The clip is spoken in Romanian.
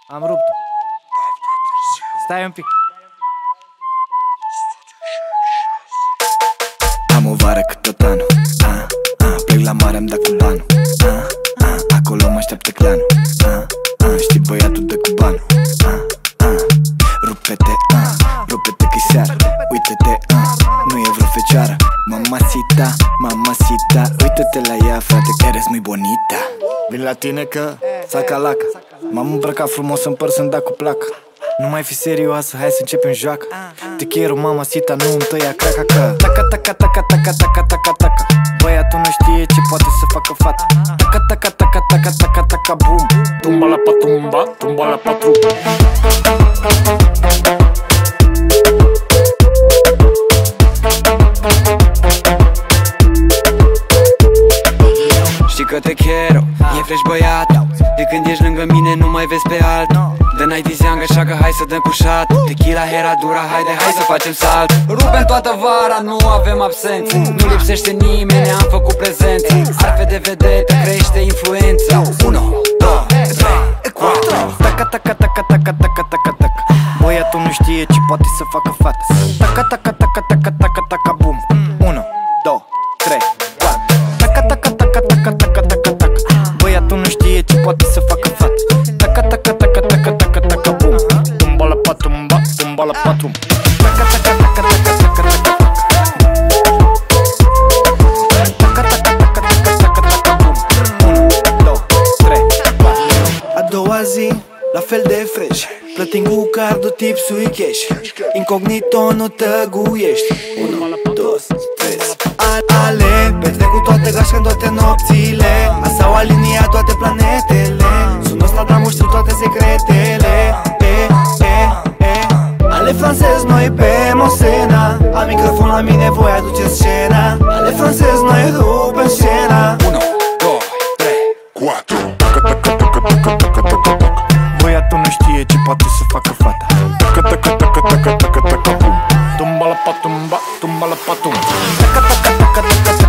Am rupt-o. Stai un pic. Am o vară cât tot anul. Plec la mare, am dat cu banul. Acolo mă așteaptă clanul. Știi băiatul de cu banul. Rupe-te, rupe-te că-i seară. Uite-te, nu e vreo fecioară. Mamacita, mamacita, uite-te la ea, frate, că eres muy bonita. Vin la tine că saca-laca. M-am îmbrăcat frumos în păr să-mi da cu placa. Nu mai fi serioasă, hai să începem joacă. Te quiero, mamacita, nu îmi tăia craca că taca, taca, taca, taca, taca, taca, taca. Băiatul nu știe ce poate să facă fata. Taca, taca, taca, taca, taca, taca, bum. Tumba la patumba, tumba la patru. Știi că te quiero, e fresh băiat. De când ești lângă mine nu mai vezi pe altul. The night is young, așa că hai să dăm cu șat. Tequila, Herradura, haide, hai să facem salt. Rupem toată vara, nu avem absențe. Nu lipsește nimeni, am făcut prezențe. Arfe de vedete, crește influența. 1, 2, 3, 4. Taca, taca, taca, taca, taca, taca, taca. Băiatul nu știe ce poate să facă fata. Taca, taca, taca, taca, taca, taca, bum. 1, 2, 3, 4. Taca, taca, taca, taca, taca, taca, taca. Băiatul nu știe ce poate să facă fata. Taca, taca, taca, taca, taca, taca, bum. Tumba la patumba, tumba la patrum. Taca, taca, taca, taca, taca, taca, taca. Taca, taca, taca, taca, taca, taca, bum. 1, 2, 3, 4. A doua zi, la fel de fresh. Plătim cu cardul, tip sui cash. Incognito, nu tăguiești. 1, 2, 3. Ale, petrec cu toate gașca în toate nopțile. S-au aliniat toate planetele. Sunt Nostradamus, știu toate secretele. Ale francez, noi pe Mosena. Am microfon la mine, voi aduce scena. Ale francez, noi rupem scena. 1, 2, 3, 4. Băiatul nu știe ce poate să facă fata. Taca, taca, taca, taca, taca, taca, bum. Tumba la patumba, tumba la patum. Taca, taca, taca, taca, taca.